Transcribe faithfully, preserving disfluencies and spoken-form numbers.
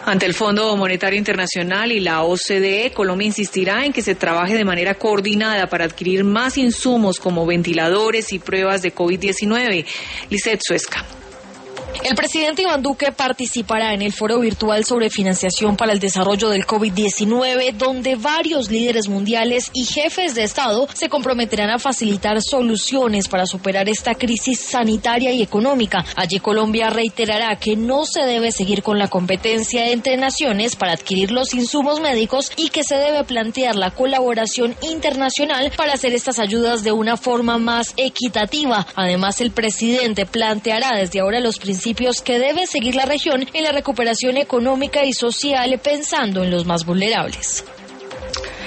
Ante el Fondo Monetario Internacional y la O C D E, Colombia insistirá en que se trabaje de manera coordinada para adquirir más insumos como ventiladores y pruebas de COVID diecinueve. Lisset Suezca. El presidente Iván Duque participará en el foro virtual sobre financiación para el desarrollo del COVID diecinueve, donde varios líderes mundiales y jefes de Estado se comprometerán a facilitar soluciones para superar esta crisis sanitaria y económica. Allí Colombia reiterará que no se debe seguir con la competencia entre naciones para adquirir los insumos médicos y que se debe plantear la colaboración internacional para hacer estas ayudas de una forma más equitativa. Además, el presidente planteará desde ahora los principios que debe seguir la región en la recuperación económica y social, pensando en los más vulnerables.